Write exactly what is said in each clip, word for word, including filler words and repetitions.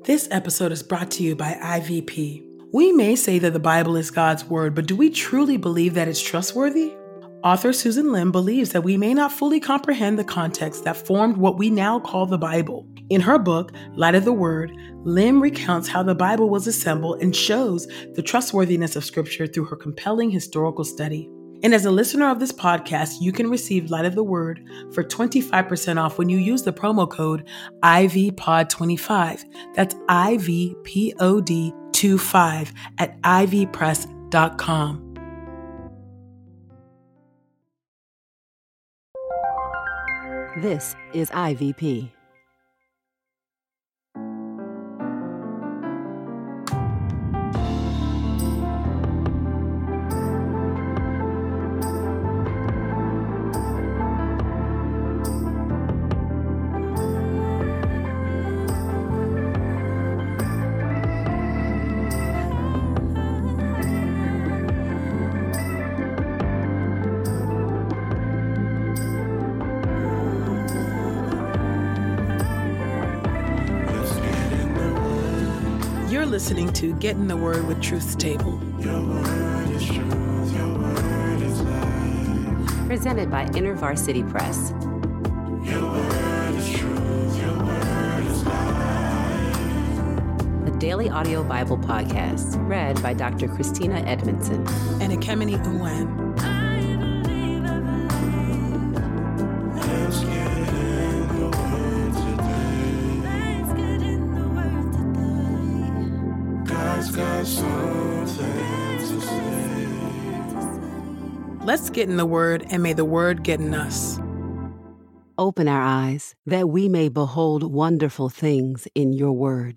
This episode is brought to you by I V P. We may say that the Bible is God's word, but do we truly believe that it's trustworthy? Author Susan Lim believes that we may not fully comprehend the context that formed what we now call the Bible. In her book, Light of the Word, Lim recounts how the Bible was assembled and shows the trustworthiness of Scripture through her compelling historical study. And as a listener of this podcast, you can receive Light of the Word for twenty-five percent off when you use the promo code I V P O D twenty-five. That's I V P O D twenty-five at I V press dot com. This is I V P. You're listening to Get in the Word with Truth's Table. Your word is truth, your word is life. Presented by InterVarsity Press. Your word is truth, your word is life. A daily audio Bible podcast read by Doctor Christina Edmondson And Ekemini Uwan. Let's get in the word today. God's got something to say. Let's get in the Word, and may the Word get in us. Open our eyes that we may behold wonderful things in your word.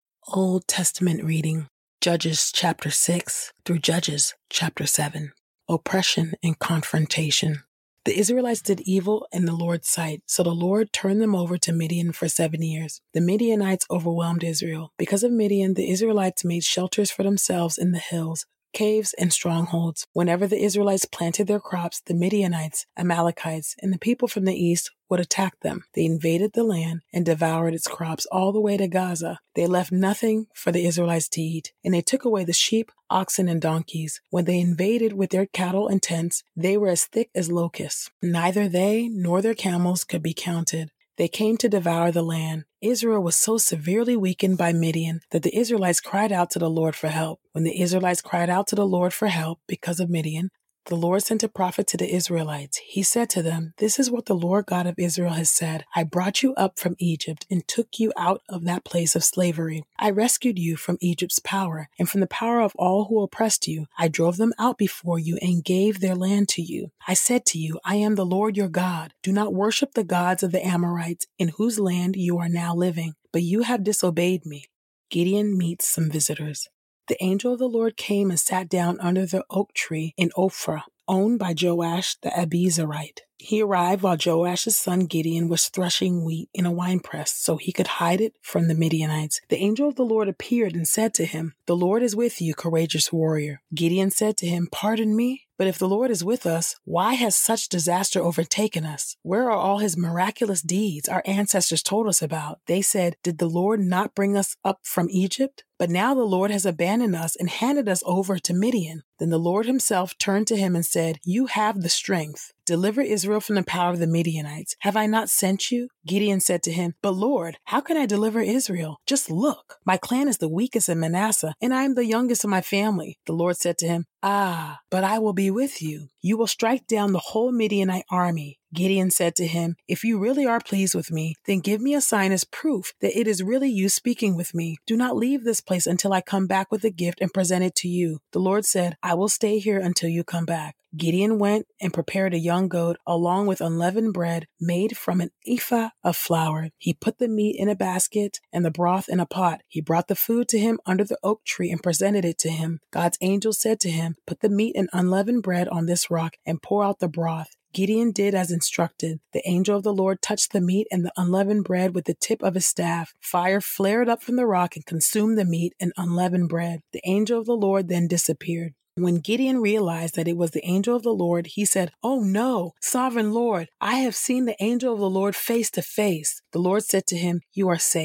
Old Testament reading, Judges chapter six through Judges chapter seven. Oppression and confrontation. The Israelites did evil in the Lord's sight, so the Lord turned them over to Midian for seven years. The Midianites overwhelmed Israel. Because of Midian, the Israelites made shelters for themselves in the hills, caves, and strongholds. Whenever the Israelites planted their crops, the Midianites, Amalekites, and the people from the east would attack them. They invaded the land and devoured its crops all the way to Gaza. They left nothing for the Israelites to eat, and they took away the sheep, oxen, and donkeys. When they invaded with their cattle and tents, they were as thick as locusts. Neither they nor their camels could be counted. They came to devour the land. Israel was so severely weakened by Midian that the Israelites cried out to the Lord for help. When the Israelites cried out to the Lord for help because of Midian, the Lord sent a prophet to the Israelites. He said to them, "This is what the Lord God of Israel has said. I brought you up from Egypt and took you out of that place of slavery. I rescued you from Egypt's power and from the power of all who oppressed you. I drove them out before you and gave their land to you. I said to you, I am the Lord your God. Do not worship the gods of the Amorites in whose land you are now living. But you have disobeyed me." Gideon meets some visitors. The angel of the Lord came and sat down under the oak tree in Ophrah, owned by Joash the Abiezrite. He arrived while Joash's son Gideon was threshing wheat in a winepress so he could hide it from the Midianites. The angel of the Lord appeared and said to him, "The Lord is with you, courageous warrior." Gideon said to him, "Pardon me, but if the Lord is with us, why has such disaster overtaken us? Where are all his miraculous deeds our ancestors told us about? They said, 'Did the Lord not bring us up from Egypt?' But now the Lord has abandoned us and handed us over to Midian." Then the Lord himself turned to him and said, "You have the strength. Deliver Israel from the power of the Midianites. Have I not sent you?" Gideon said to him, "But Lord, how can I deliver Israel? Just look, my clan is the weakest in Manasseh, and I am the youngest of my family." The Lord said to him, "Ah, but I will be with you. You will strike down the whole Midianite army." Gideon said to him, "If you really are pleased with me, then give me a sign as proof that it is really you speaking with me. Do not leave this place until I come back with a gift and present it to you." The Lord said, "I will stay here until you come back." Gideon went and prepared a young goat along with unleavened bread made from an ephah of flour. He put the meat in a basket and the broth in a pot. He brought the food to him under the oak tree and presented it to him. God's angel said to him, "Put the meat and unleavened bread on this rock and pour out the broth." Gideon did as instructed. The angel of the Lord touched the meat and the unleavened bread with the tip of his staff. Fire flared up from the rock and consumed the meat and unleavened bread. The angel of the Lord then disappeared. When Gideon realized that it was the angel of the Lord, he said, "Oh no, sovereign Lord, I have seen the angel of the Lord face to face." The Lord said to him, "You are safe.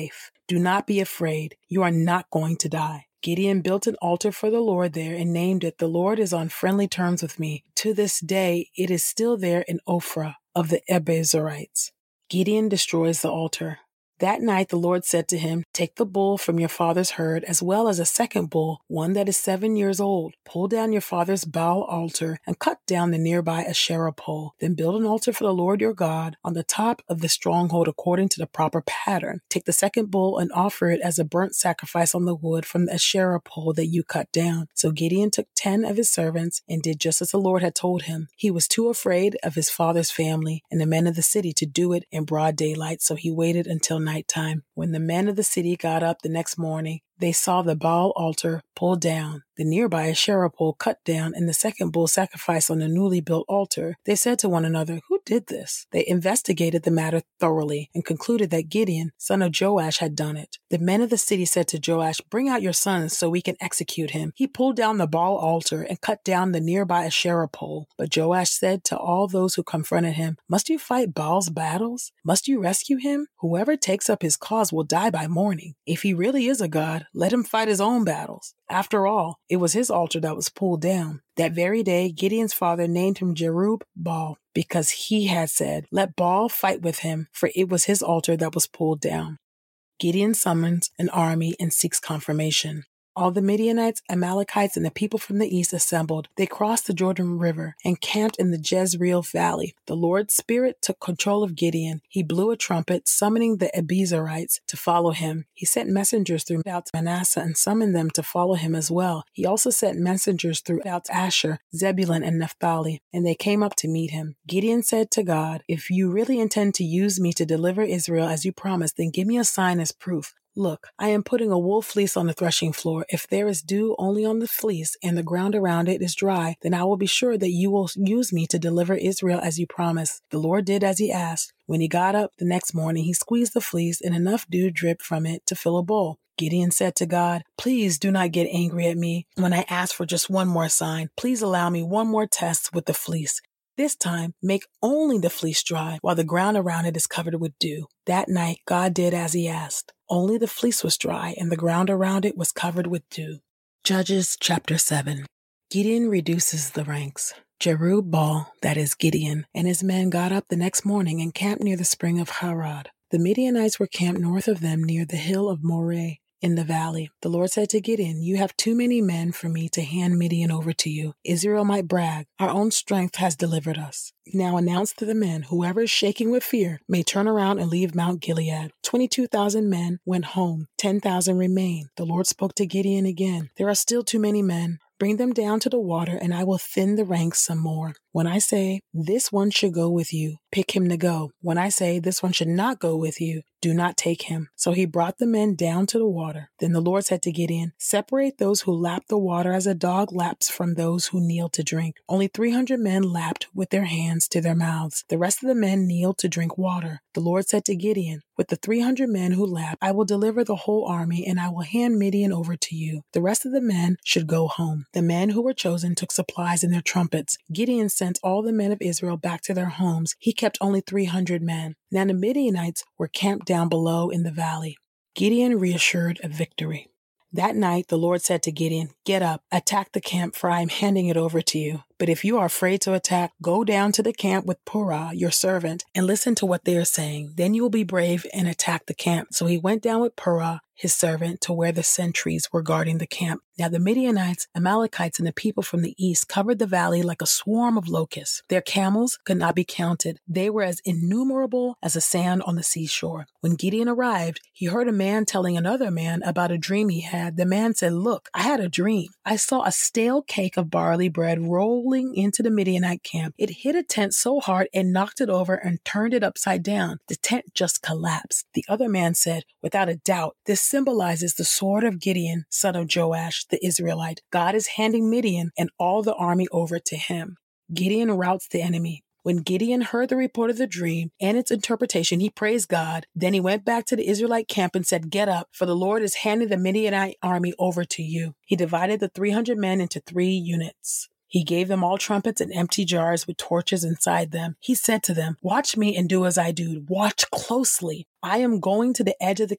Do not be afraid. You are not going to die. Gideon built an altar for the Lord there and named it, "The Lord is on friendly terms with me." To this day, it is still there in Ophrah of the Abiezrites. Gideon destroys the altar. That night the Lord said to him, "Take the bull from your father's herd, as well as a second bull, one that is seven years old. Pull down your father's Baal altar and cut down the nearby Asherah pole. Then build an altar for the Lord your God on the top of the stronghold according to the proper pattern. Take the second bull and offer it as a burnt sacrifice on the wood from the Asherah pole that you cut down." So Gideon took ten of his servants and did just as the Lord had told him. He was too afraid of his father's family and the men of the city to do it in broad daylight, so he waited until nighttime. When the men of the city got up the next morning, they saw the Baal altar pulled down, the nearby Asherah pole cut down, and the second bull sacrificed on the newly built altar. They said to one another, "Who did this?" They investigated the matter thoroughly and concluded that Gideon, son of Joash, had done it. The men of the city said to Joash, "Bring out your sons so we can execute him." He pulled down the Baal altar and cut down the nearby Asherah pole. But Joash said to all those who confronted him, "Must you fight Baal's battles? Must you rescue him? Whoever takes up his cause will die by morning. If he really is a god, let him fight his own battles." After all, it was his altar that was pulled down. That very day, Gideon's father named him Jerub-Baal, because he had said, "Let Baal fight with him," for it was his altar that was pulled down. Gideon summons an army and seeks confirmation. All the Midianites, Amalekites, and the people from the east assembled. They crossed the Jordan River and camped in the Jezreel Valley. The Lord's Spirit took control of Gideon. He blew a trumpet, summoning the Abiezrites to follow him. He sent messengers throughout Manasseh and summoned them to follow him as well. He also sent messengers throughout Asher, Zebulun, and Naphtali, and they came up to meet him. Gideon said to God, "If you really intend to use me to deliver Israel as you promised, then give me a sign as proof. Look, I am putting a wool fleece on the threshing floor. If there is dew only on the fleece and the ground around it is dry, then I will be sure that you will use me to deliver Israel as you promised." The Lord did as he asked. When he got up the next morning, he squeezed the fleece and enough dew dripped from it to fill a bowl. Gideon said to God, "Please do not get angry at me when I ask for just one more sign. Please allow me one more test with the fleece. This time, make only the fleece dry while the ground around it is covered with dew." That night, God did as he asked. Only the fleece was dry and the ground around it was covered with dew. Judges chapter seven. Gideon reduces the ranks. Jerub-Baal, that is Gideon, and his men got up the next morning and camped near the spring of Harod. The Midianites were camped north of them near the hill of Moreh in the valley. The Lord said to Gideon, "You have too many men for me to hand Midian over to you. Israel might brag, 'Our own strength has delivered us.' Now announce to the men, whoever is shaking with fear may turn around and leave Mount Gilead." twenty-two thousand men went home. ten thousand remained. The Lord spoke to Gideon again. "There are still too many men. Bring them down to the water, and I will thin the ranks some more. When I say, 'This one should go with you,' pick him to go. When I say, 'This one should not go with you,' do not take him." So he brought the men down to the water. Then the Lord said to Gideon, "Separate those who lap the water as a dog laps from those who kneel to drink." Only three hundred men lapped with their hands to their mouths. The rest of the men kneeled to drink water. The Lord said to Gideon, "With the three hundred men who lapped, I will deliver the whole army, and I will hand Midian over to you. The rest of the men should go home." The men who were chosen took supplies and their trumpets. Gideon sent all the men of Israel back to their homes. He kept only three hundred men. Now the Midianites were camped down below in the valley. Gideon reassured of victory. That night the Lord said to Gideon, "Get up, attack the camp, for I am handing it over to you. But if you are afraid to attack, go down to the camp with Purah, your servant, and listen to what they are saying. Then you will be brave and attack the camp." So he went down with Purah, his servant, to where the sentries were guarding the camp. Now the Midianites, Amalekites, and the people from the east covered the valley like a swarm of locusts. Their camels could not be counted. They were as innumerable as the sand on the seashore. When Gideon arrived, he heard a man telling another man about a dream he had. The man said, "Look, I had a dream. I saw a stale cake of barley bread rolling into the Midianite camp. It hit a tent so hard it knocked it over and turned it upside down. The tent just collapsed." The other man said, "Without a doubt, this symbolizes the sword of Gideon, son of Joash, the Israelite. God is handing Midian and all the army over to him." Gideon routs the enemy. When Gideon heard the report of the dream and its interpretation, he praised God. Then he went back to the Israelite camp and said, "Get up, for the Lord is handing the Midianite army over to you." He divided the three hundred men into three units. He gave them all trumpets and empty jars with torches inside them. He said to them, "Watch me and do as I do. Watch closely. I am going to the edge of the camp.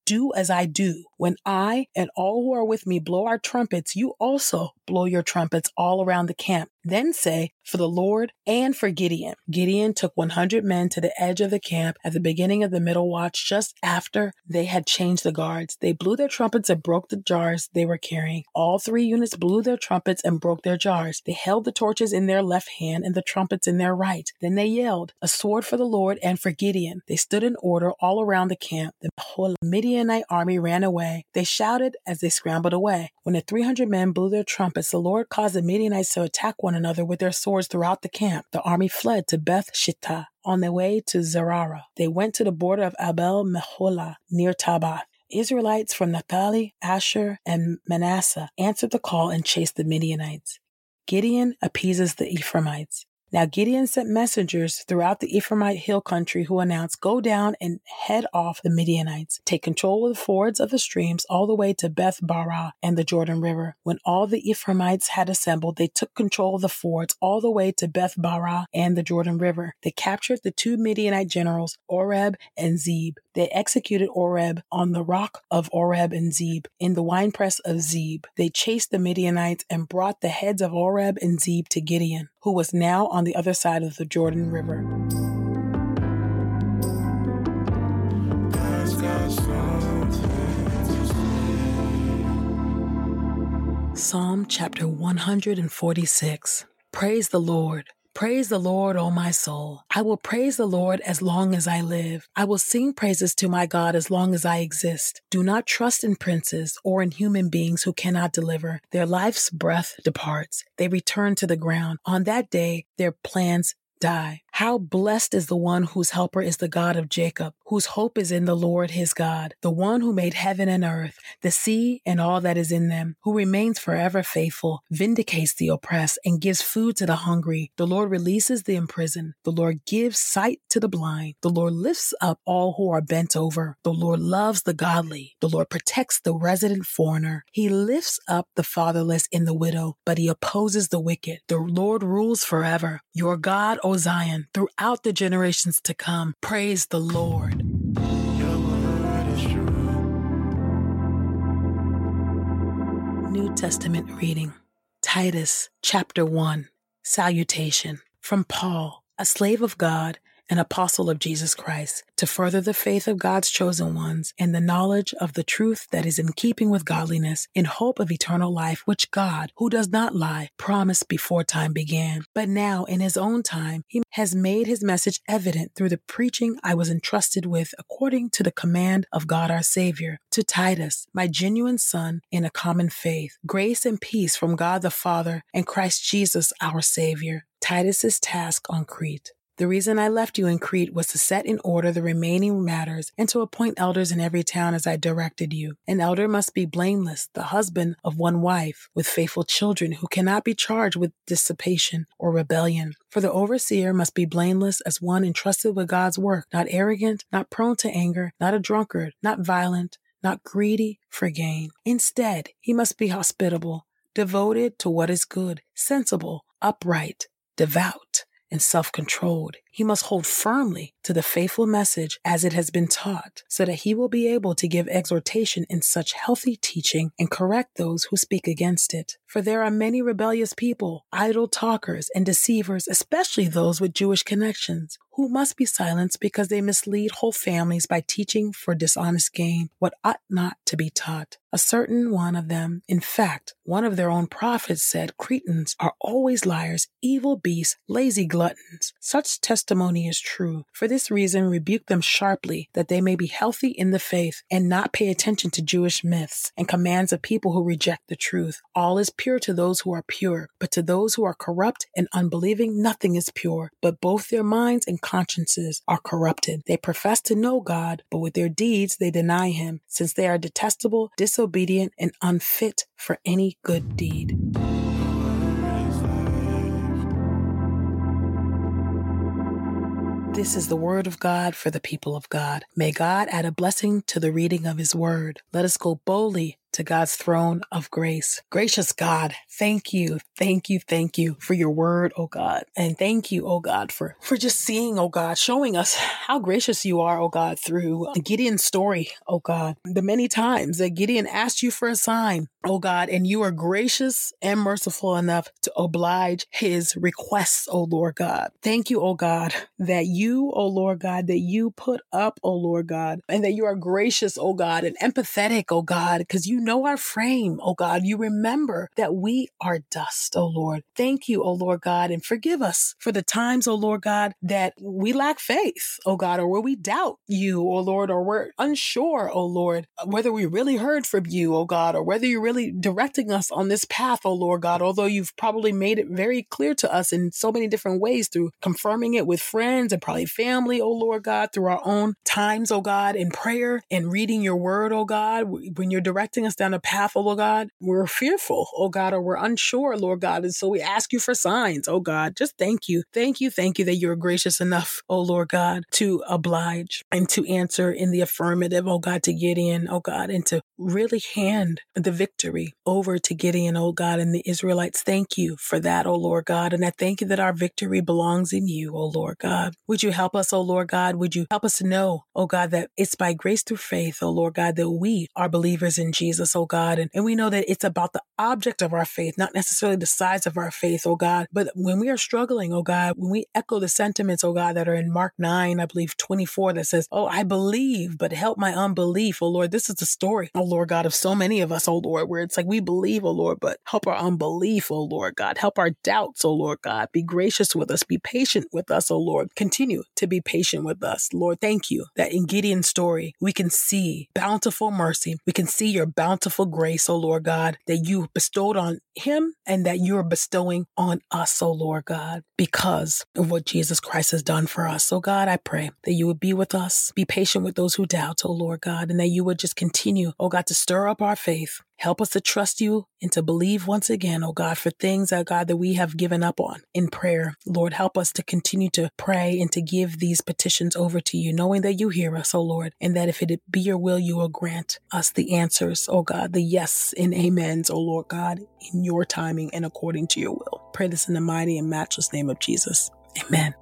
do as I do. When I and all who are with me blow our trumpets, you also blow your trumpets all around the camp. Then say, for the Lord and for Gideon. Gideon took one hundred men to the edge of the camp at the beginning of the middle watch, just after they had changed the guards. They blew their trumpets and broke the jars they were carrying. All three units blew their trumpets and broke their jars. They held the torches in their left hand and the trumpets in their right. Then they yelled, a sword for the Lord and for Gideon. They stood in order all around the camp. The whole Midianite army ran away. They shouted as they scrambled away. When the three hundred men blew their trumpets, the Lord caused the Midianites to attack one another with their swords throughout the camp. The army fled to Beth Shittah. On their way to Zerara, they went to the border of Abel Meholah near Tabath. Israelites from Naphtali, Asher, and Manasseh answered the call and chased the Midianites. Gideon appeases the Ephraimites. Now Gideon sent messengers throughout the Ephraimite hill country who announced, go down and head off the Midianites. Take control of the fords of the streams all the way to Beth Barah and the Jordan River. When all the Ephraimites had assembled, they took control of the fords all the way to Beth Barah and the Jordan River. They captured the two Midianite generals, Oreb and Zeb. They executed Oreb on the rock of Oreb and Zeb in the winepress of Zeb. They chased the Midianites and brought the heads of Oreb and Zeb to Gideon, who was now on the other side of the Jordan River. Psalm chapter one hundred forty-six. Praise the Lord. Praise the Lord, O my soul. I will praise the Lord as long as I live. I will sing praises to my God as long as I exist. Do not trust in princes or in human beings who cannot deliver. Their life's breath departs. They return to the ground. On that day, their plans die. How blessed is the one whose helper is the God of Jacob, whose hope is in the Lord his God, the one who made heaven and earth, the sea and all that is in them, who remains forever faithful, vindicates the oppressed, and gives food to the hungry. The Lord releases the imprisoned. The Lord gives sight to the blind. The Lord lifts up all who are bent over. The Lord loves the godly. The Lord protects the resident foreigner. He lifts up the fatherless and the widow, but he opposes the wicked. The Lord rules forever. Your God, O Zion, throughout the generations to come. Praise the Lord. Your word is true. New Testament reading. Titus chapter one. Salutation. From Paul, a slave of God, an apostle of Jesus Christ, to further the faith of God's chosen ones and the knowledge of the truth that is in keeping with godliness, in hope of eternal life, which God, who does not lie, promised before time began. But now, in his own time, he has made his message evident through the preaching I was entrusted with according to the command of God our Savior. To Titus, my genuine son in a common faith, grace and peace from God the Father and Christ Jesus our Savior. Titus's task on Crete. The reason I left you in Crete was to set in order the remaining matters and to appoint elders in every town as I directed you. An elder must be blameless, the husband of one wife, with faithful children who cannot be charged with dissipation or rebellion. For the overseer must be blameless as one entrusted with God's work, not arrogant, not prone to anger, not a drunkard, not violent, not greedy for gain. Instead, he must be hospitable, devoted to what is good, sensible, upright, devout, and self-controlled. He must hold firmly to the faithful message as it has been taught, so that he will be able to give exhortation in such healthy teaching and correct those who speak against it. For there are many rebellious people, idle talkers, and deceivers, especially those with Jewish connections, who must be silenced because they mislead whole families by teaching for dishonest gain what ought not to be taught. A certain one of them, in fact, one of their own prophets said, Cretans are always liars, evil beasts, lazy gluttons. Such testimony is true. For this reason, rebuke them sharply, that they may be healthy in the faith and not pay attention to Jewish myths and commands of people who reject the truth. All is pure to those who are pure, but to those who are corrupt and unbelieving, nothing is pure, but both their minds and consciences are corrupted. They profess to know God, but with their deeds they deny him, since they are detestable, disobedient, and unfit for any good deed. This is the word of God for the people of God. May God add a blessing to the reading of his word. Let us go boldly to God's throne of grace. Gracious God, thank you, thank you, thank you for your word, oh God. And thank you, oh God, for, for just seeing, oh God, showing us how gracious you are, oh God, through Gideon's story, oh God. The many times that Gideon asked you for a sign, oh God, and you are gracious and merciful enough to oblige his requests, oh Lord God. Thank you, oh God, that you, oh Lord God, that you put up, oh Lord God, and that you are gracious, oh God, and empathetic, oh God, because you know our frame, oh God. You remember that we are dust, oh Lord. Thank you, oh Lord God, and forgive us for the times, oh Lord God, that we lack faith, oh God, or where we doubt you, oh Lord, or we're unsure, oh Lord, whether we really heard from you, oh God, or whether you're really directing us on this path, oh Lord God, although you've probably made it very clear to us in so many different ways through confirming it with friends and probably family, oh Lord God, through our own times, oh God, in prayer and reading your word, oh God. When you're directing us down a path, oh Lord God, we're fearful, oh God, or we're unsure, Lord God. And so we ask you for signs, oh God. Just thank you. Thank you. Thank you that you're gracious enough, oh Lord God, to oblige and to answer in the affirmative, oh God, to Gideon, oh God, and to really hand the victory over to Gideon, oh God, and the Israelites. Thank you for that, oh Lord God. And I thank you that our victory belongs in you, oh Lord God. Would you help us, oh Lord God? Would you help us to know, oh God, that it's by grace through faith, oh Lord God, that we are believers in Jesus, oh God. And, and we know that it's about the object of our faith, not necessarily the size of our faith, oh God. But when we are struggling, oh God, when we echo the sentiments, oh God, that are in Mark nine, I believe twenty-four, that says, oh, I believe, but help my unbelief, oh Lord. This is the story, oh Lord God, of so many of us, oh Lord, where it's like we believe, oh Lord, but help our unbelief, oh Lord God. Help our doubts, oh Lord God. Be gracious with us. Be patient with us, oh Lord. Continue to be patient with us. Lord, thank you that in Gideon's story, we can see bountiful mercy. We can see your bountiful grace, oh Lord God, that you bestowed on him and that you are bestowing on us, oh Lord God, because of what Jesus Christ has done for us. So God, I pray that you would be with us, be patient with those who doubt, oh Lord God, and that you would just continue, oh God, to stir up our faith. Help us to trust you and to believe once again, oh God, for things, oh God, that we have given up on in prayer. Lord, help us to continue to pray and to give these petitions over to you, knowing that you hear us, oh Lord, and that if it be your will, you will grant us the answers, oh God, the yes and amens, oh Lord God, in your timing and according to your will. Pray this in the mighty and matchless name of Jesus. Amen.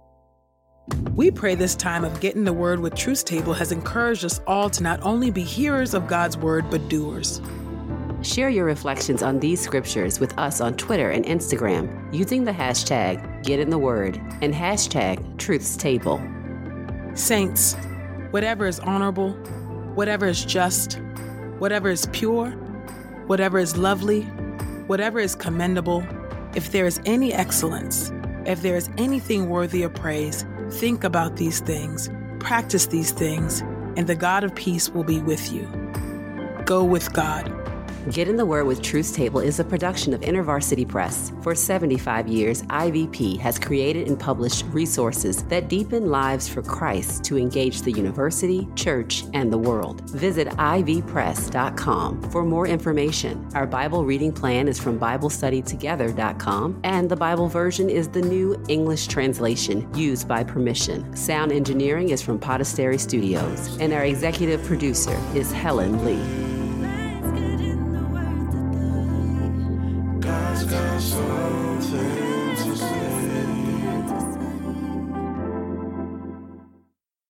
We pray this time of Getting the Word with Truth Table has encouraged us all to not only be hearers of God's word, but doers. Share your reflections on these scriptures with us on Twitter and Instagram using the hashtag GetInTheWord and hashtag TruthsTable. Saints, whatever is honorable, whatever is just, whatever is pure, whatever is lovely, whatever is commendable, if there is any excellence, if there is anything worthy of praise, think about these things, practice these things, and the God of peace will be with you. Go with God. Get in the Word with Truth Table is a production of InterVarsity Press. For seventy-five years, I V P has created and published resources that deepen lives for Christ to engage the university, church, and the world. Visit I V press dot com for more information. Our Bible reading plan is from Bible Study Together dot com, and the Bible version is the new English translation used by permission. Sound engineering is from Podastery Studios, and our executive producer is Helen Lee. God's got something